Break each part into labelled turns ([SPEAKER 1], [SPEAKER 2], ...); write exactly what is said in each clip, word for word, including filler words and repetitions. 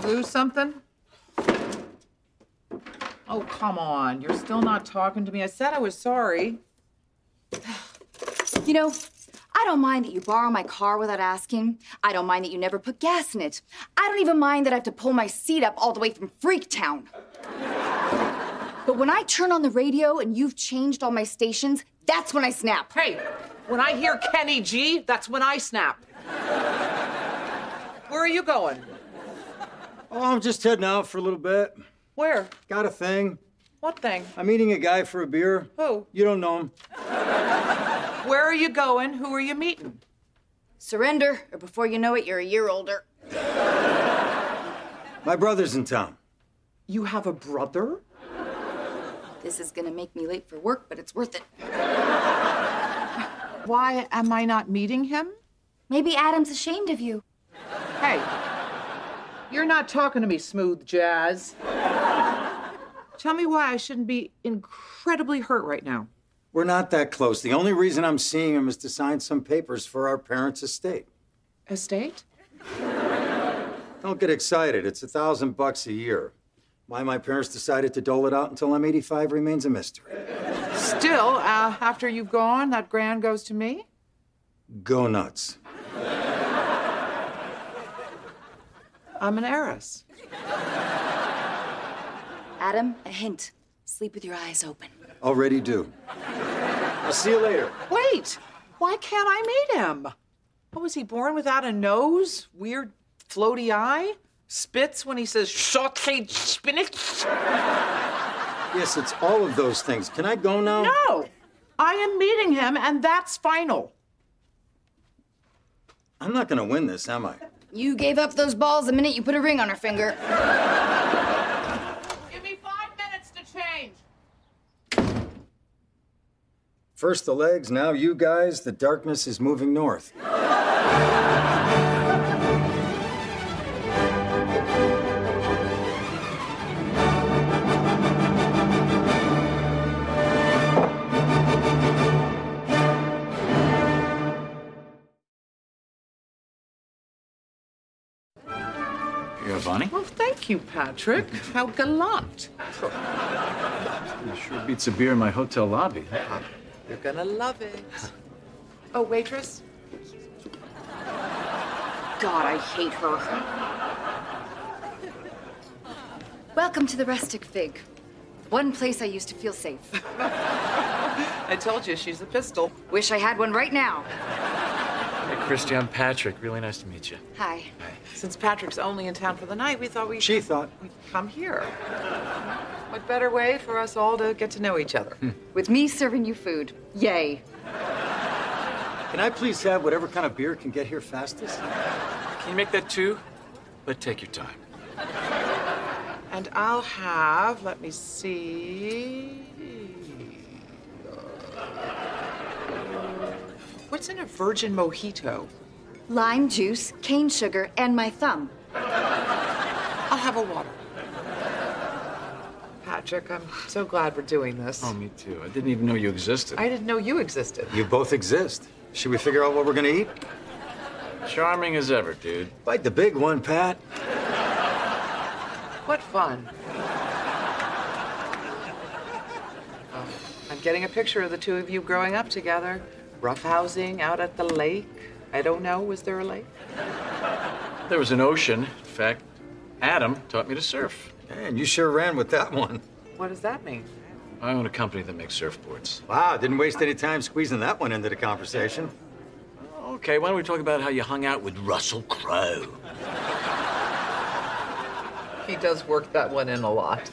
[SPEAKER 1] lose something? Oh, come on. You're still not talking to me. I said I was sorry.
[SPEAKER 2] You know, I don't mind that you borrow my car without asking. I don't mind that you never put gas in it. I don't even mind that I have to pull my seat up all the way from Freaktown. But when I turn on the radio and you've changed all my stations, that's when I snap.
[SPEAKER 1] Hey, when I hear Kenny G, that's when I snap. Where are you going?
[SPEAKER 3] Oh, I'm just heading out for a little bit.
[SPEAKER 1] Where?
[SPEAKER 3] Got a thing.
[SPEAKER 1] What thing?
[SPEAKER 3] I'm meeting a guy for a beer.
[SPEAKER 1] Who?
[SPEAKER 3] You don't know him.
[SPEAKER 1] Where are you going? Who are you meeting?
[SPEAKER 2] Surrender, or before you know it, you're a year older.
[SPEAKER 3] My brother's in town.
[SPEAKER 1] You have a brother?
[SPEAKER 2] This is gonna make me late for work, but it's worth it.
[SPEAKER 1] Why am I not meeting him?
[SPEAKER 2] Maybe Adam's ashamed of you.
[SPEAKER 1] Hey, you're not talking to me, Smooth Jazz. Tell me why I shouldn't be incredibly hurt right now.
[SPEAKER 3] We're not that close. The only reason I'm seeing him is to sign some papers for our parents' estate.
[SPEAKER 1] Estate?
[SPEAKER 3] Don't get excited. It's a thousand bucks a year. Why my parents decided to dole it out until I'm eighty-five remains a mystery.
[SPEAKER 1] Still, uh, after you've gone, that grand goes to me?
[SPEAKER 3] Go nuts.
[SPEAKER 1] I'm an heiress.
[SPEAKER 2] Adam, a hint. Sleep with your eyes open.
[SPEAKER 3] Already do. I'll see you later.
[SPEAKER 1] Wait, why can't I meet him? Oh, was he born without a nose? Weird floaty eye? Spits when he says sauteed spinach?
[SPEAKER 3] Yes, it's all of those things. Can I go now?
[SPEAKER 1] No, I am meeting him, and that's final.
[SPEAKER 3] I'm not gonna win this, am I?
[SPEAKER 2] You gave up those balls the minute you put a ring on her finger.
[SPEAKER 1] Give me five minutes to change.
[SPEAKER 3] First the legs, now you guys. The darkness is moving north.
[SPEAKER 4] You're Bonnie?
[SPEAKER 1] Well, thank you, Patrick. How gallant.
[SPEAKER 4] It sure beats a beer in my hotel lobby.
[SPEAKER 1] You're gonna love it. Oh, waitress?
[SPEAKER 2] God, I hate her. Welcome to the Rustic Fig. One place I used to feel safe.
[SPEAKER 1] I told you, she's a pistol.
[SPEAKER 2] Wish I had one right now.
[SPEAKER 4] Hey, Christy, I'm Patrick. Really nice to meet you.
[SPEAKER 2] Hi.
[SPEAKER 1] Since Patrick's only in town for the night, we thought we
[SPEAKER 3] She thought.
[SPEAKER 1] we'd come here. What better way for us all to get to know each other?
[SPEAKER 2] With me serving you food. Yay.
[SPEAKER 3] Can I please have whatever kind of beer can get here fastest?
[SPEAKER 4] Can you make that two? But take your time.
[SPEAKER 1] And I'll have, let me see. What's in a virgin mojito?
[SPEAKER 2] Lime juice, cane sugar, and my thumb.
[SPEAKER 1] I'll have a water. Patrick, I'm so glad we're doing this.
[SPEAKER 4] Oh, me too. I didn't even know you existed.
[SPEAKER 1] I didn't know you existed.
[SPEAKER 3] You both exist. Should we figure out what we're gonna eat?
[SPEAKER 4] Charming as ever, dude.
[SPEAKER 3] Bite the big one, Pat.
[SPEAKER 1] What fun. Oh, I'm getting a picture of the two of you growing up together. Roughhousing out at the lake. I don't know, was there a lake?
[SPEAKER 4] There was an ocean. In fact, Adam taught me to surf.
[SPEAKER 3] Man, you sure ran with that one.
[SPEAKER 1] What does that mean?
[SPEAKER 4] I own a company that makes surfboards.
[SPEAKER 3] Wow, didn't waste any time squeezing that one into the conversation.
[SPEAKER 4] Okay, why don't we talk about how you hung out with Russell Crowe?
[SPEAKER 1] He does work that one in a lot.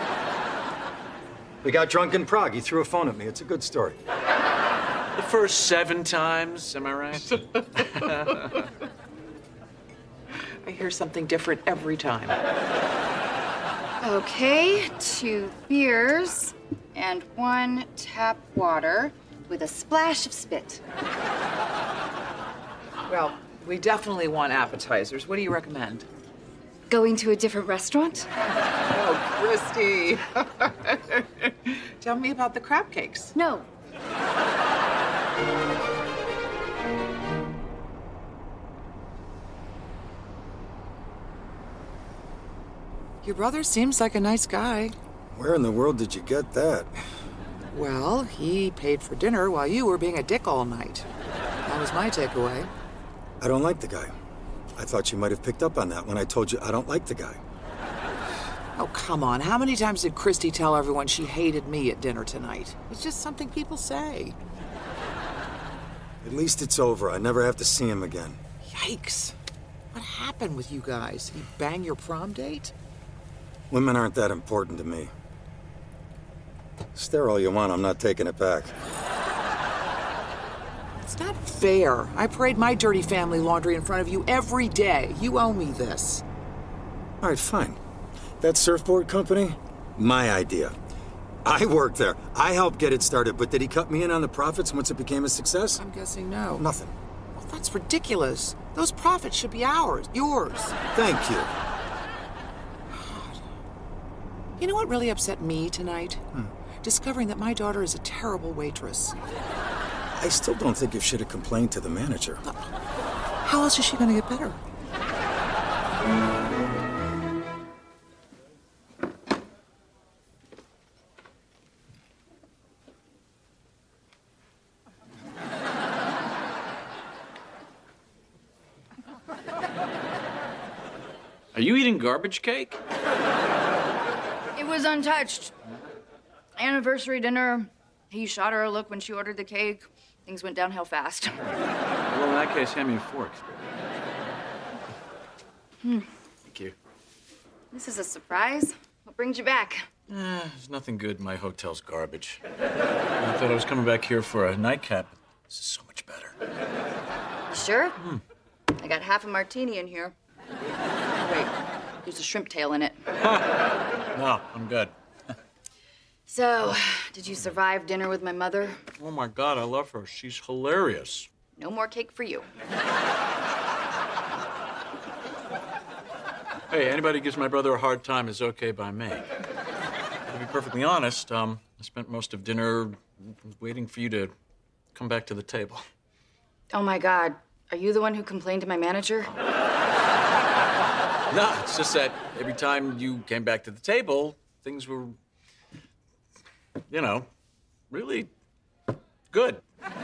[SPEAKER 3] We got drunk in Prague. He threw a phone at me. It's a good story.
[SPEAKER 4] The first seven times, am I right?
[SPEAKER 1] I hear something different every time.
[SPEAKER 2] Okay, two beers and one tap water with a splash of spit.
[SPEAKER 1] Well, we definitely want appetizers. What do you recommend?
[SPEAKER 2] Going to a different restaurant?
[SPEAKER 1] Oh, Christy. Tell me about the crab cakes.
[SPEAKER 2] No.
[SPEAKER 1] Your brother seems like a nice guy.
[SPEAKER 3] Where in the world did you get that?
[SPEAKER 1] Well, he paid for dinner while you were being a dick all night. That was my takeaway.
[SPEAKER 3] I don't like the guy. I thought you might have picked up on that when I told you I don't like the guy.
[SPEAKER 1] Oh, come on. How many times did Christy tell everyone she hated me at dinner tonight? It's just something people say.
[SPEAKER 3] At least it's over. I never have to see him again.
[SPEAKER 1] Yikes. What happened with you guys? Did he bang your prom date?
[SPEAKER 3] Women aren't that important to me. Stare all you want, I'm not taking it back.
[SPEAKER 1] It's not fair. I parade my dirty family laundry in front of you every day. You owe me this.
[SPEAKER 3] All right, fine. That surfboard company? My idea. I worked there. I helped get it started, but did he cut me in on the profits once it became a success?
[SPEAKER 1] I'm guessing no.
[SPEAKER 3] Nothing.
[SPEAKER 1] Well, that's ridiculous. Those profits should be ours. Yours.
[SPEAKER 3] Thank you.
[SPEAKER 1] You know what really upset me tonight?
[SPEAKER 3] Hmm.
[SPEAKER 1] Discovering that my daughter is a terrible waitress.
[SPEAKER 3] I still don't think you should have complained to the manager.
[SPEAKER 1] How else is she going to get better?
[SPEAKER 4] Are you eating garbage cake?
[SPEAKER 2] It was untouched. Anniversary dinner. He shot her a look when she ordered the cake. Things went downhill fast.
[SPEAKER 4] Well, in that case, hand me a fork.
[SPEAKER 2] Hmm.
[SPEAKER 4] Thank you.
[SPEAKER 2] This is a surprise. What brings you back?
[SPEAKER 4] Uh, there's nothing good. My hotel's garbage. I thought I was coming back here for a nightcap. This is so much better.
[SPEAKER 2] Sure? Hmm. I got half a martini in here. Wait, there's a shrimp tail in it.
[SPEAKER 4] No, I'm good.
[SPEAKER 2] So, did you survive dinner with my mother?
[SPEAKER 4] Oh, my God, I love her. She's hilarious.
[SPEAKER 2] No more cake for you.
[SPEAKER 4] Hey, anybody who gives my brother a hard time is okay by me. To be perfectly honest, um, I spent most of dinner waiting for you to come back to the table.
[SPEAKER 2] Oh, my God. Are you the one who complained to my manager?
[SPEAKER 4] No, it's just that every time you came back to the table, things were, you know, really good.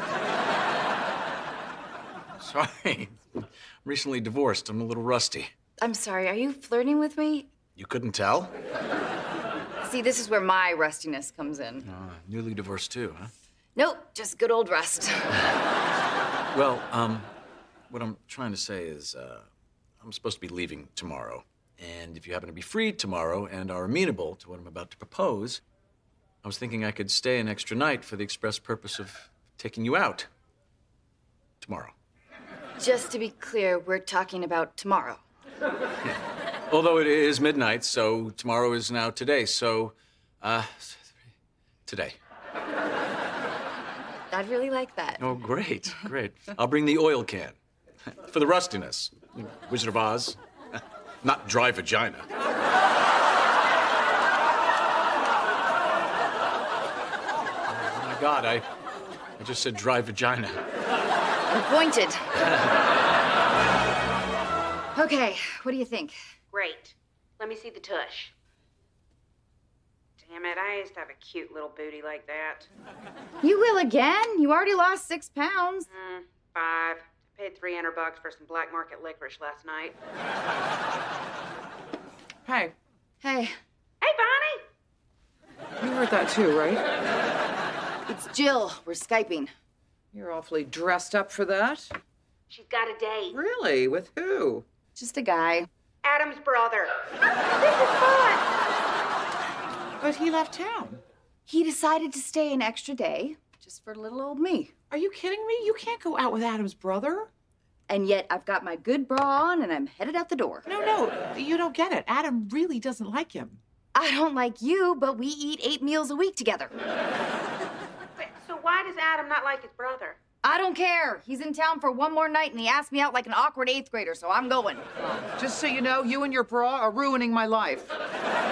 [SPEAKER 4] Sorry. I'm recently divorced. I'm a little rusty.
[SPEAKER 2] I'm sorry, are you flirting with me?
[SPEAKER 4] You couldn't tell?
[SPEAKER 2] See, this is where my rustiness comes in.
[SPEAKER 4] Uh, newly divorced, too, huh?
[SPEAKER 2] Nope, just good old rust.
[SPEAKER 4] Well, um, what I'm trying to say is, uh, I'm supposed to be leaving tomorrow. And if you happen to be free tomorrow and are amenable to what I'm about to propose, I was thinking I could stay an extra night for the express purpose of taking you out tomorrow.
[SPEAKER 2] Just to be clear, we're talking about tomorrow.
[SPEAKER 4] Yeah. Although it is midnight, so tomorrow is now today, so, uh, today.
[SPEAKER 2] I'd really like that.
[SPEAKER 4] Oh, great, great. I'll bring the oil can. For the rustiness. Wizard of Oz. Not dry vagina. Oh, my God, I, I just said dry vagina.
[SPEAKER 2] You pointed. Okay, what do you think?
[SPEAKER 5] Great. Let me see the tush. Damn it, I used to have a cute little booty like that.
[SPEAKER 2] You will again? You already lost six pounds.
[SPEAKER 5] Mm, five. I paid three hundred bucks for some black market licorice last night.
[SPEAKER 1] Hey.
[SPEAKER 2] Hey.
[SPEAKER 5] Hey, Bonnie!
[SPEAKER 1] You heard that too, right?
[SPEAKER 2] It's Jill. We're Skyping.
[SPEAKER 1] You're awfully dressed up for that.
[SPEAKER 5] She's got a date.
[SPEAKER 1] Really? With who?
[SPEAKER 2] Just a guy.
[SPEAKER 5] Adam's brother. This is fun!
[SPEAKER 1] But he left town.
[SPEAKER 2] He decided to stay an extra day just for little old me.
[SPEAKER 1] Are you kidding me? You can't go out with Adam's brother.
[SPEAKER 2] And yet I've got my good bra on and I'm headed out the door.
[SPEAKER 1] No, no, you don't get it. Adam really doesn't like him.
[SPEAKER 2] I don't like you, but we eat eight meals a week together.
[SPEAKER 5] Wait, so why does Adam not like his brother?
[SPEAKER 2] I don't care. He's in town for one more night and he asked me out like an awkward eighth grader, so I'm going.
[SPEAKER 1] Just so you know, you and your bra are ruining my life.
[SPEAKER 5] Oh,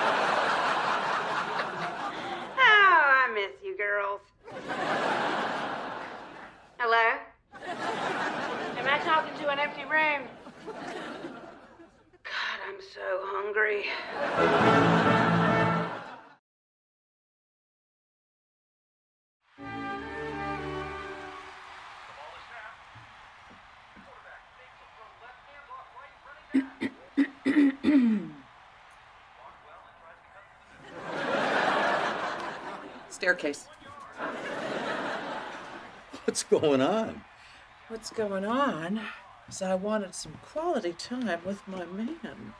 [SPEAKER 5] I miss you girls. Hello? Am I talking to an empty room? God, I'm so hungry.
[SPEAKER 1] Staircase.
[SPEAKER 3] What's going on?
[SPEAKER 1] What's going on is I wanted some quality time with my man.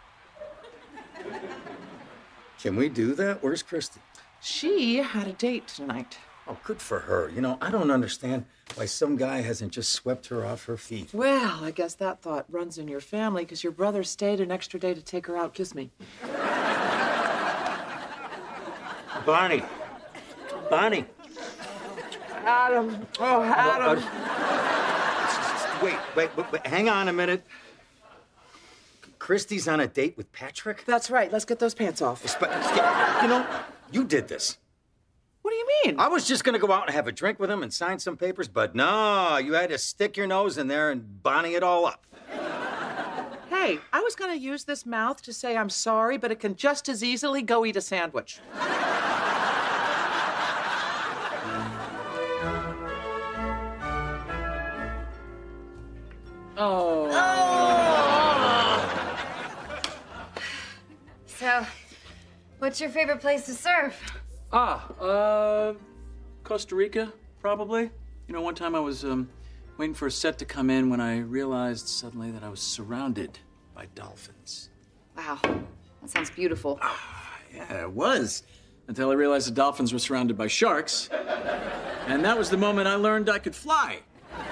[SPEAKER 3] Can we do that? Where's Christy?
[SPEAKER 1] She had a date tonight.
[SPEAKER 3] Oh, good for her. You know, I don't understand why some guy hasn't just swept her off her feet.
[SPEAKER 1] Well, I guess that thought runs in your family because your brother stayed an extra day to take her out. Kiss me.
[SPEAKER 3] Bonnie. Bonnie.
[SPEAKER 1] Adam. Oh, Adam.
[SPEAKER 3] Wait, wait, wait, wait, hang on a minute. Christy's on a date with Patrick?
[SPEAKER 1] That's right. Let's get those pants off.
[SPEAKER 3] But, you know, you did this.
[SPEAKER 1] What do you mean?
[SPEAKER 3] I was just gonna go out and have a drink with him and sign some papers, but no, you had to stick your nose in there and Bonnie it all up.
[SPEAKER 1] Hey, I was going to use this mouth to say I'm sorry, but it can just as easily go eat a sandwich. Oh.
[SPEAKER 2] So, what's your favorite place to surf?
[SPEAKER 4] Ah, uh, Costa Rica, probably. You know, one time I was um, waiting for a set to come in when I realized suddenly that I was surrounded by dolphins.
[SPEAKER 2] Wow, that sounds beautiful.
[SPEAKER 4] Yeah, it was. Until I realized the dolphins were surrounded by sharks. And that was the moment I learned I could fly.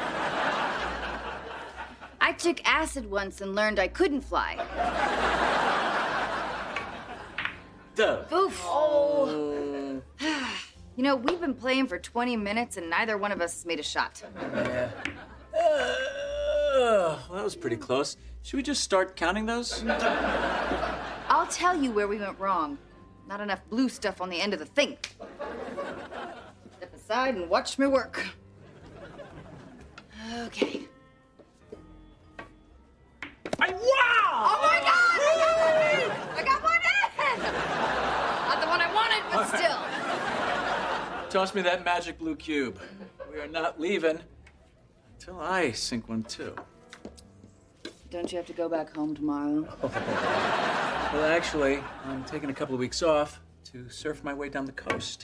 [SPEAKER 2] I took acid once and learned I couldn't fly.
[SPEAKER 4] Duh.
[SPEAKER 2] Oof. Oh. You know, we've been playing for twenty minutes and neither one of us has made a shot.
[SPEAKER 4] Yeah. Uh, well, that was pretty close. Should we just start counting those?
[SPEAKER 2] I'll tell you where we went wrong. Not enough blue stuff on the end of the thing. Step aside and watch me work. Okay.
[SPEAKER 1] I, wow!
[SPEAKER 2] Oh my God! I got one! I got one in! Not the one I wanted, but still.
[SPEAKER 4] Toss me that magic blue cube. We are not leaving until I sink one too.
[SPEAKER 2] Don't you have to go back home tomorrow?
[SPEAKER 4] Well, actually, I'm taking a couple of weeks off to surf my way down the coast.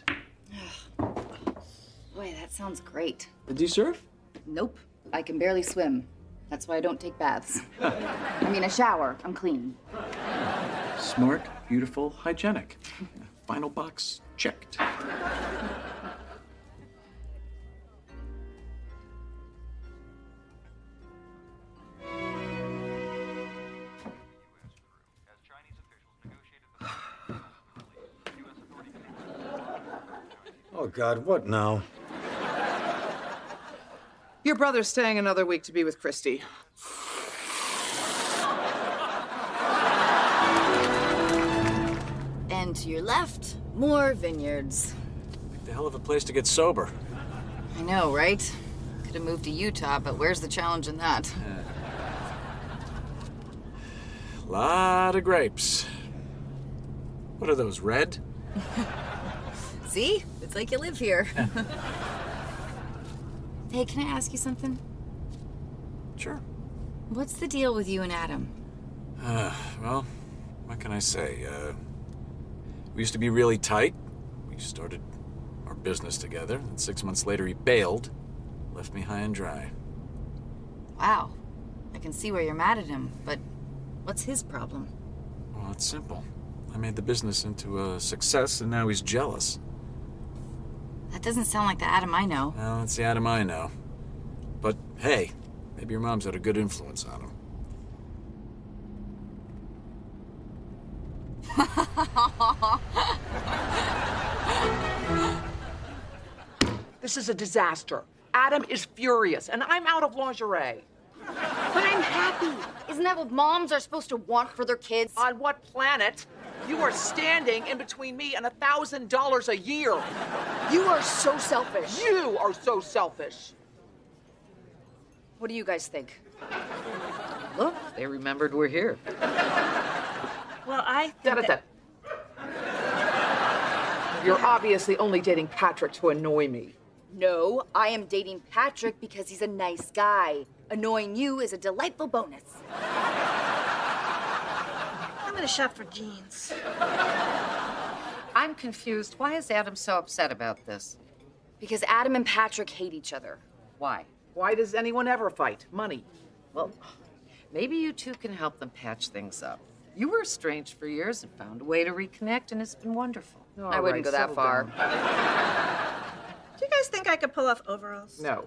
[SPEAKER 2] Boy, that sounds great.
[SPEAKER 4] Did you surf?
[SPEAKER 2] Nope. I can barely swim. That's why I don't take baths. I mean, a shower. I'm clean.
[SPEAKER 4] Smart, beautiful, hygienic. Final box checked.
[SPEAKER 3] Oh, God, what now?
[SPEAKER 1] Your brother's staying another week to be with Christy.
[SPEAKER 2] And to your left, more vineyards.
[SPEAKER 4] Like the hell of a place to get sober.
[SPEAKER 2] I know, right? Could have moved to Utah, but where's the challenge in that?
[SPEAKER 4] Lot of grapes. What are those, red?
[SPEAKER 2] See? It's like you live here. Hey, can I ask you something?
[SPEAKER 4] Sure.
[SPEAKER 2] What's the deal with you and Adam?
[SPEAKER 4] Uh, well, what can I say? Uh, we used to be really tight. We started our business together, and six months later he bailed, left me high and dry.
[SPEAKER 2] Wow. I can see where you're mad at him, but what's his problem?
[SPEAKER 4] Well, it's simple. I made the business into a success, and now he's jealous.
[SPEAKER 2] That doesn't sound like the Adam I know.
[SPEAKER 4] Well, that's the Adam I know. But hey, maybe your mom's had a good influence on him.
[SPEAKER 1] This is a disaster. Adam is furious, and I'm out of lingerie.
[SPEAKER 2] But I'm happy. Isn't that what moms are supposed to want for their kids?
[SPEAKER 1] On what planet? You are standing in between me and a thousand dollars a year.
[SPEAKER 2] You are so selfish.
[SPEAKER 1] You are so selfish.
[SPEAKER 2] What do you guys think?
[SPEAKER 1] Look, they remembered we're here.
[SPEAKER 6] Well, I think
[SPEAKER 1] Da, da,
[SPEAKER 6] that...
[SPEAKER 1] da. You're obviously only dating Patrick to annoy me.
[SPEAKER 2] No, I am dating Patrick because he's a nice guy. Annoying you is a delightful bonus.
[SPEAKER 6] I'm gonna shop for jeans.
[SPEAKER 7] I'm confused. Why is Adam so upset about this?
[SPEAKER 2] Because Adam and Patrick hate each other.
[SPEAKER 7] Why?
[SPEAKER 1] Why does anyone ever fight? Money.
[SPEAKER 7] Well, maybe you two can help them patch things up. You were estranged for years and found a way to reconnect, and it's been wonderful.
[SPEAKER 1] All
[SPEAKER 2] I wouldn't
[SPEAKER 1] right,
[SPEAKER 2] go that
[SPEAKER 1] settle
[SPEAKER 2] far.
[SPEAKER 1] down.
[SPEAKER 6] Do you guys think I could pull off overalls?
[SPEAKER 1] No.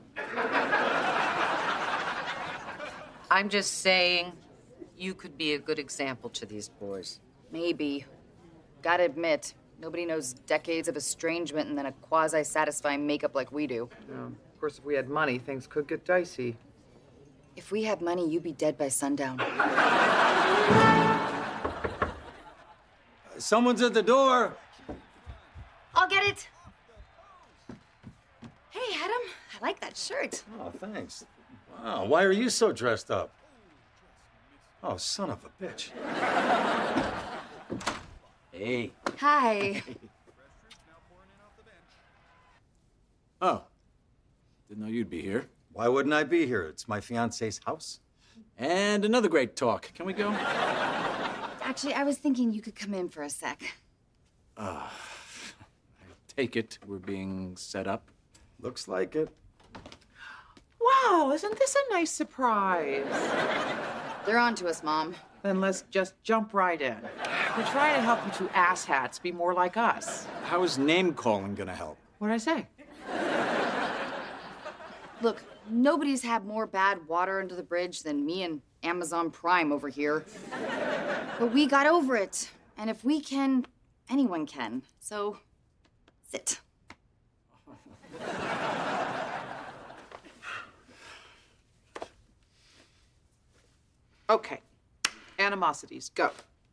[SPEAKER 7] I'm just saying, you could be a good example to these boys.
[SPEAKER 2] Maybe. Gotta admit, nobody knows decades of estrangement and then a quasi-satisfying makeup like we do.
[SPEAKER 1] Yeah. Of course, if we had money, things could get dicey.
[SPEAKER 2] If we had money, you'd be dead by sundown.
[SPEAKER 3] Someone's at the door.
[SPEAKER 2] I'll get it. Hey, Adam, I like that shirt.
[SPEAKER 3] Oh, thanks. Wow, why are you so dressed up? Oh, son of a bitch. Hey.
[SPEAKER 2] Hi.
[SPEAKER 4] Oh. Didn't know you'd be here.
[SPEAKER 3] Why wouldn't I be here? It's my fiance's house.
[SPEAKER 4] And another great talk. Can we go?
[SPEAKER 2] Actually, I was thinking you could come in for a sec.
[SPEAKER 4] Uh, take it we're being set up.
[SPEAKER 3] Looks like it.
[SPEAKER 1] Wow, isn't this a nice surprise?
[SPEAKER 2] They're on to us, Mom.
[SPEAKER 1] Then let's just jump right in. We're trying to help you two asshats be more like us.
[SPEAKER 4] How is name calling gonna help?
[SPEAKER 1] What'd I say?
[SPEAKER 2] Look, nobody's had more bad water under the bridge than me and Amazon Prime over here. But we got over it. And if we can, anyone can. So, sit.
[SPEAKER 1] Okay. Animosities, go.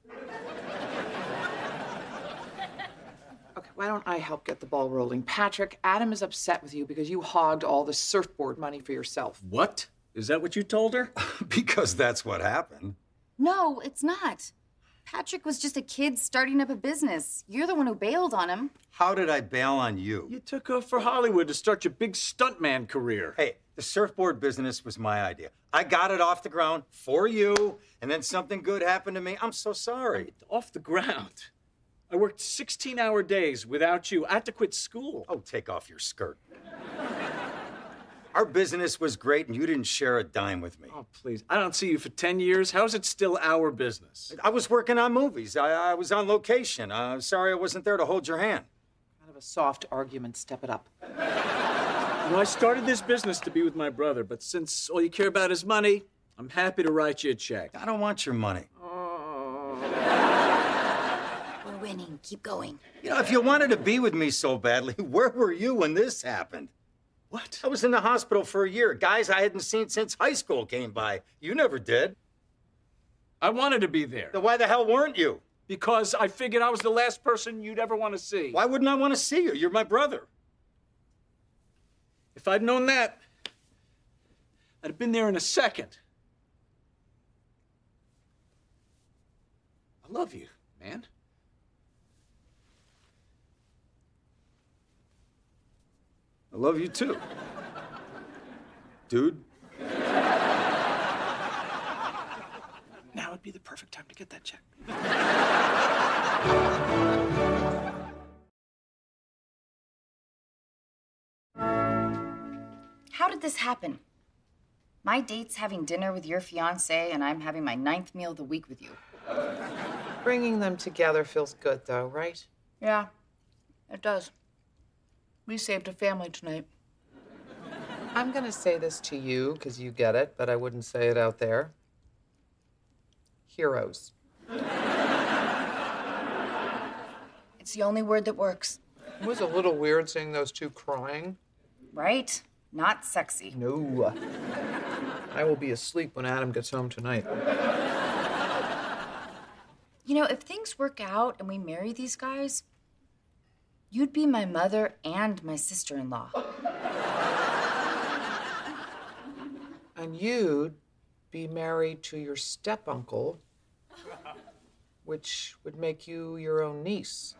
[SPEAKER 1] Okay, why don't I help get the ball rolling? Patrick, Adam is upset with you because you hogged all the surfboard money for yourself.
[SPEAKER 4] What? Is that what you told her?
[SPEAKER 3] Because that's what happened.
[SPEAKER 2] No, it's not. Patrick was just a kid starting up a business. You're the one who bailed on him.
[SPEAKER 3] How did I bail on you?
[SPEAKER 4] You took off for Hollywood to start your big stuntman career.
[SPEAKER 3] Hey, the surfboard business was my idea. I got it off the ground for you, and then something good happened to me. I'm so sorry.
[SPEAKER 4] Off the ground. I worked sixteen-hour days without you. I had to quit school.
[SPEAKER 3] Oh, take off your skirt. Our business was great, and you didn't share a dime with me.
[SPEAKER 4] Oh, please. I don't see you for ten years. How's it still our business?
[SPEAKER 3] I was working on movies. I, I was on location. I'm sorry I wasn't there to hold your hand.
[SPEAKER 1] Kind of a soft argument. Step it up.
[SPEAKER 4] Well, I started this business to be with my brother, but since all you care about is money, I'm happy to write you a check.
[SPEAKER 3] I don't want your money.
[SPEAKER 2] We're winning. Keep going.
[SPEAKER 3] You know, if you wanted to be with me so badly, where were you when this happened?
[SPEAKER 4] What?
[SPEAKER 3] I was in the hospital for a year. Guys I hadn't seen since high school came by. You never did.
[SPEAKER 4] I wanted to be there.
[SPEAKER 3] Then why the hell weren't you?
[SPEAKER 4] Because I figured I was the last person you'd ever want to see.
[SPEAKER 3] Why wouldn't I want to see you? You're my brother.
[SPEAKER 4] If I'd known that, I'd have been there in a second. I love you, man.
[SPEAKER 3] I love you too. Dude.
[SPEAKER 1] Now would be the perfect time to get that check.
[SPEAKER 2] How did this happen? My date's having dinner with your fiance, and I'm having my ninth meal of the week with you.
[SPEAKER 1] Bringing them together feels good, though, right?
[SPEAKER 2] Yeah, it does. We saved a family tonight.
[SPEAKER 1] I'm gonna say this to you, because you get it, but I wouldn't say it out there. Heroes.
[SPEAKER 2] It's the only word that works.
[SPEAKER 1] It was a little weird seeing those two crying.
[SPEAKER 2] Right? Not sexy.
[SPEAKER 1] No. I will be asleep when Adam gets home tonight.
[SPEAKER 2] You know, if things work out and we marry these guys, you'd be my mother and my sister-in-law.
[SPEAKER 1] And you'd be married to your step-uncle which would make you your own niece.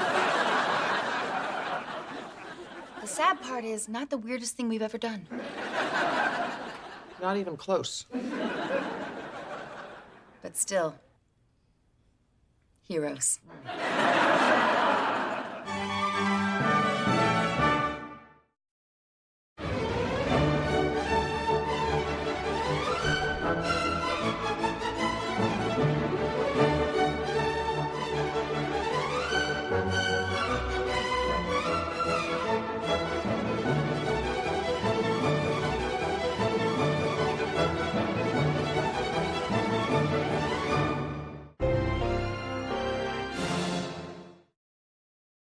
[SPEAKER 2] The sad part is not the weirdest thing we've ever done.
[SPEAKER 1] Not even close.
[SPEAKER 2] But still, heroes.
[SPEAKER 1] Mm.